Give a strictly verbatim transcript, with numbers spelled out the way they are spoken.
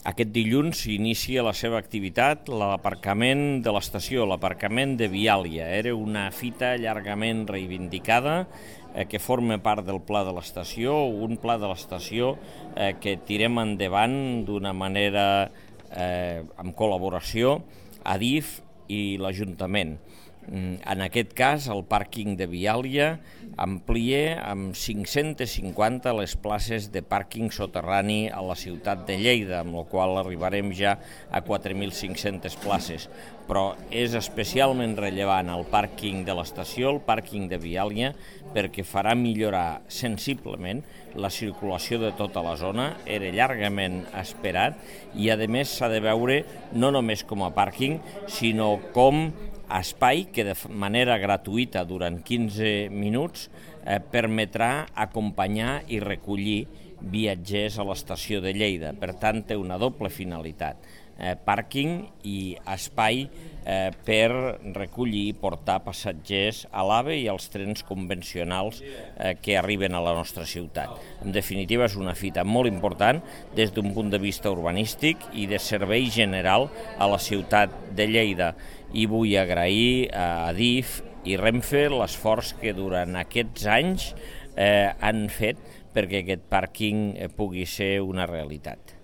Aquest dilluns s'inicia la seva activitat l'aparcament de l'estació, l'aparcament de Viàlia. Era una fita llargament reivindicada eh, que forma part del pla de l'estació, un pla de l'estació eh, que tirem endavant d'una manera eh, amb col·laboració a D I F i l'Ajuntament. En aquest cas, el pàrquing de Viàlia amplia amb cinc-centes cinquanta les places de pàrquing soterrani a la ciutat de Lleida, amb la qual arribarem ja a quatre mil cinc-centes places. Però és especialment rellevant el pàrquing de l'estació, el pàrquing de Viàlia, perquè farà millorar sensiblement la circulació de tota la zona, era llargament esperat i a més s'ha de veure no només com a pàrquing, sinó com espai que de manera gratuïta durant quinze minuts eh, permetrà acompanyar i recollir viatgers a l'estació de Lleida. Per tant, té una doble finalitat, eh, pàrquing i espai eh, per recollir i portar passatgers a l'AVE i als trens convencionals eh, que arriben a la nostra ciutat. En definitiva, és una fita molt important des d'un punt de vista urbanístic i de servei general a la ciutat de Lleida. I vull agrair a D I F i Renfe l'esforç que durant aquests anys eh, han fet perquè aquest pàrquing pugui ser una realitat.